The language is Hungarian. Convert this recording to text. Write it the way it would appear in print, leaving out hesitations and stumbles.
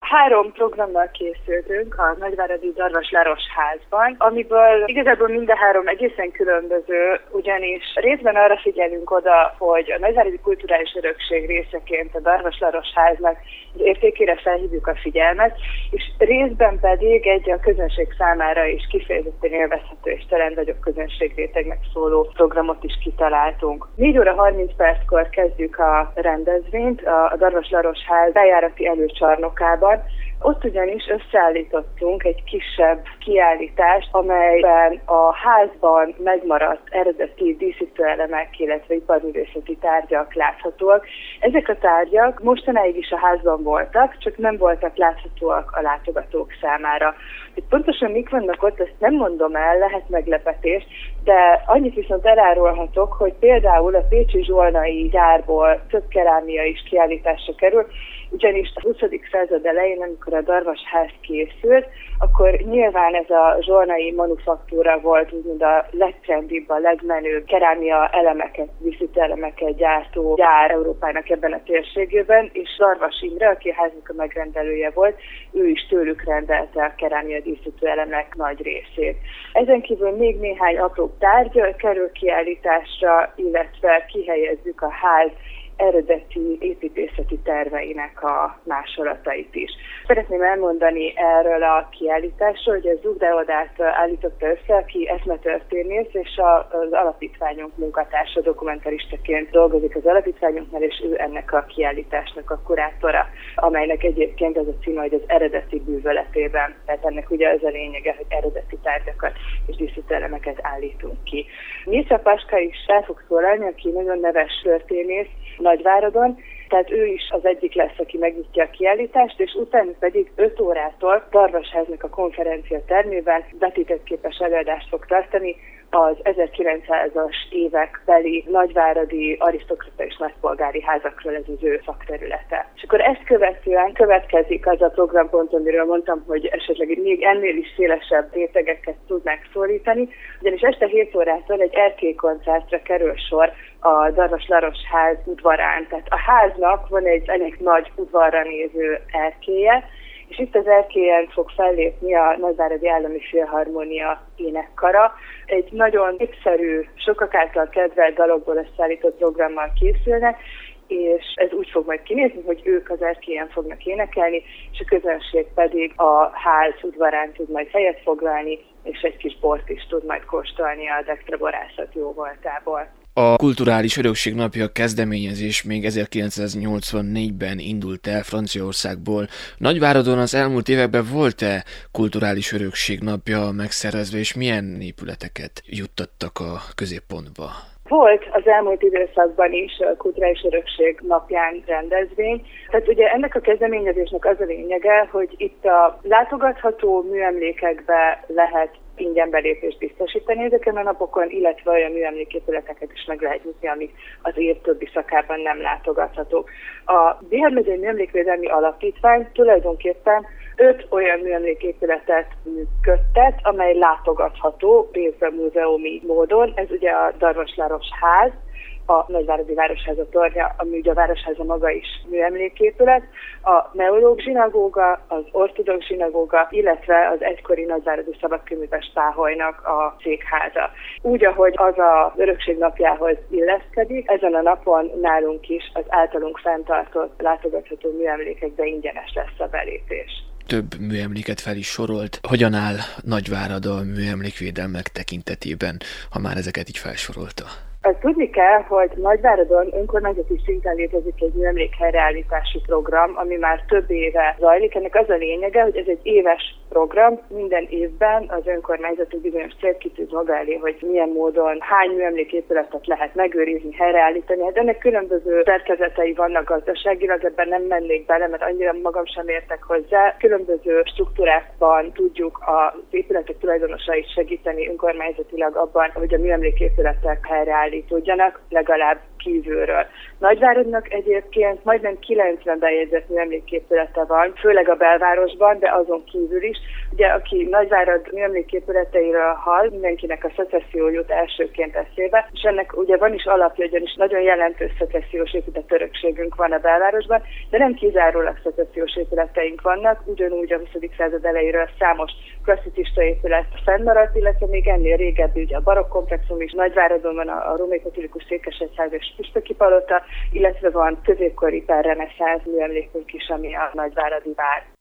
3 programmal készültünk a Nagyváradi Darvas Laros házban, amiből igazából mind a 3 egészen különböző, ugyanis részben arra figyelünk oda, hogy a Nagyváradi Kulturális Örökség részeként a Darvas Laros háznak az értékére felhívjuk a figyelmet, és részben pedig egy a közönség számára is kifejezetten élvezhető és talán nagyobb közönségrétegnek szóló programot is kitaláltunk. 4 óra 30 perckor kezdjük a rendezvényt a Darvas Laros ház bejárati előcsarnokában. Ott ugyanis összeállítottunk egy kisebb kiállítást, amelyben a házban megmaradt eredeti díszítőelemek, illetve iparművészeti tárgyak láthatóak. Ezek a tárgyak mostanáig is a házban voltak, csak nem voltak láthatóak a látogatók számára. Hogy pontosan mik vannak ott, ezt nem mondom el, lehet meglepetés, de annyit viszont elárulhatok, hogy például a pécsi zsolnai gyárból több kerámia is kiállításra kerül, ugyanis a 20. század elején, amikor a Darvas ház készült, akkor nyilván ez a zsolnai manufaktúra volt úgymond a legtrendibb, a legmenőbb kerámia elemeket, díszítőelemeket gyártó gyár Európának ebben a térségében, és Darvas Imre, aki a háznak a megrendelője volt, ő is tőlük rendelte a kerámia díszítőelemek nagy részét. Ezen kívül még néhány apró tárgy kerül kiállításra, illetve kihelyezzük a ház eredeti építészeti terveinek a másolatait is. Szeretném elmondani erről a kiállításról, hogy a Zug Deodát állította össze, aki eszmetörténész, és az alapítványunk munkatársa, dokumentaristaként dolgozik az alapítványunknál, és ő ennek a kiállításnak a kurátora, amelynek egyébként az a címe, hogy az eredeti bűvöletében. Tehát ennek ugye az a lényege, hogy eredeti tárgyakat és díszítőelemeket állítunk ki. Mircea Paska is el fog szólalni, aki nagyon neves történész Nagyváradon, tehát ő is az egyik lesz, aki megnyitja a kiállítást, és utána pedig 5 órától Darvasháznak a konferencia termében vetítettképes előadást fog tartani az 1900-as évekbeli nagyváradi arisztokrata és nagypolgári házakról, ez az ő szakterülete. És akkor ezt követően következik az a programpont, amiről mondtam, hogy esetleg még ennél is szélesebb rétegeket tud megszólítani, ugyanis este 7 órától egy erkélykoncertre kerül sor a Darvas Laros ház udvarán. Tehát a háznak van egy elég nagy udvarra néző erkélye, és itt az erkélyen fog fellépni a Nagyváradi Állami Filharmónia énekkara. Egy nagyon egyszerű, sokak által kedvelt dalokból összeállított programmal készülnek, és ez úgy fog majd kinézni, hogy ők az erkélyen fognak énekelni, és a közönség pedig a ház udvarán tud majd helyet foglalni, és egy kis bort is tud majd kóstolni a Dextre borászat jó voltából. A Kulturális Örökség Napja kezdeményezés még 1984-ben indult el Franciaországból. Nagyváradon az elmúlt években volt-e Kulturális Örökség Napja megszervezve, és milyen épületeket juttattak a középpontba? Volt az elmúlt időszakban is a Kulturális Örökség napján rendezvény. Tehát ugye ennek a kezdeményezésnek az a lényege, hogy itt a látogatható műemlékekbe lehet ingyen belépést biztosítani ezeken a napokon, illetve olyan műemléképületeket is meg lehet nyitni, amik az év többi szakában nem látogathatók. A Bihar megyei Műemlékvédelmi Alapítvány tulajdonképpen 5 olyan műemléképületet működtet, amely látogatható részben múzeumi módon. Ez ugye a Darvas Laros ház, a Nagyváradi Városháza tornya, ami ugye a Városháza maga is műemléképület, a Neológ zsinagóga, az ortodox zsinagóga, illetve az egykori nagyváradi szabadkőműves páholynak a székháza. Úgy, ahogy az az Örökség napjához illeszkedik, ezen a napon nálunk is az általunk fenntartott látogatható műemlékekbe ingyenes lesz a belépés. Több műemléket fel is sorolt. Hogyan áll Nagyvárad a műemlékvédelmek tekintetében, ha már ezeket így felsorolta? Azt tudni kell, hogy Nagyváradon önkormányzati szinten létezik egy műemlékhelyreállítási program, ami már több éve zajlik. Ennek az a lényege, hogy ez egy éves program, minden évben az önkormányzat egy bizonyos célt kitűz maga elé, hogy milyen módon hány műemléképületet lehet megőrizni, helyreállítani. Hát ennek különböző szerkezetei vannak gazdaságilag, ebben nem mennék bele, mert annyira magam sem értek hozzá. Különböző struktúrákban tudjuk az épületek tulajdonosait segíteni önkormányzatilag abban, hogy a műemléképületek helyreállítódjanak, legalább kívülről. Nagyváradnak egyébként majdnem 90 bejegyzett műemléképülete van, főleg a belvárosban, de azon kívül is. Ugye, aki Nagyvárad műemléképületeiről hall, mindenkinek a szecesszió jut elsőként eszébe, és ennek ugye van is alapja, ugyanis nagyon jelentős szecessziós épület örökségünk van a belvárosban, de nem kizárólag szecessziós épületeink vannak, ugyanúgy a 20. század elejéről számos klasszicista épület fennmaradt, illetve még ennél régebbi, ugye a barokk komplexum is, Nagyváradon van a római katolikus székesegyház és püspöki palota, illetve van középkori per reneszánsz műemlékünk is, ami a nagyváradi vár.